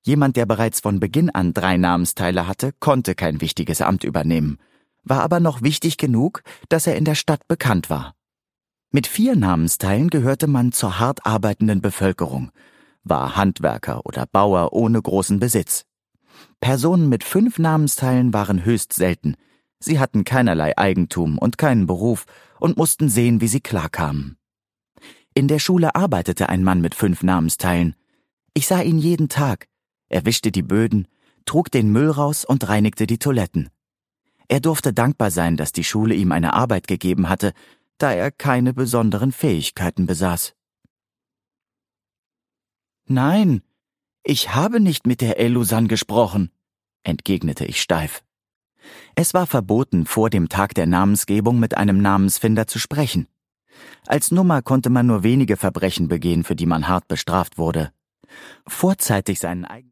Jemand, der bereits von Beginn an 3 Namensteile hatte, konnte kein wichtiges Amt übernehmen, war aber noch wichtig genug, dass er in der Stadt bekannt war. Mit 4 Namensteilen gehörte man zur hart arbeitenden Bevölkerung, war Handwerker oder Bauer ohne großen Besitz. Personen mit 5 Namensteilen waren höchst selten. Sie hatten keinerlei Eigentum und keinen Beruf und mussten sehen, wie sie klarkamen. In der Schule arbeitete ein Mann mit 5 Namensteilen. Ich sah ihn jeden Tag. Er wischte die Böden, trug den Müll raus und reinigte die Toiletten. Er durfte dankbar sein, dass die Schule ihm eine Arbeit gegeben hatte, da er keine besonderen Fähigkeiten besaß. »Nein, ich habe nicht mit der Elusan gesprochen«, entgegnete ich steif. Es war verboten, vor dem Tag der Namensgebung mit einem Namensfinder zu sprechen. Als Nummer konnte man nur wenige Verbrechen begehen, für die man hart bestraft wurde. Vorzeitig seinen eigenen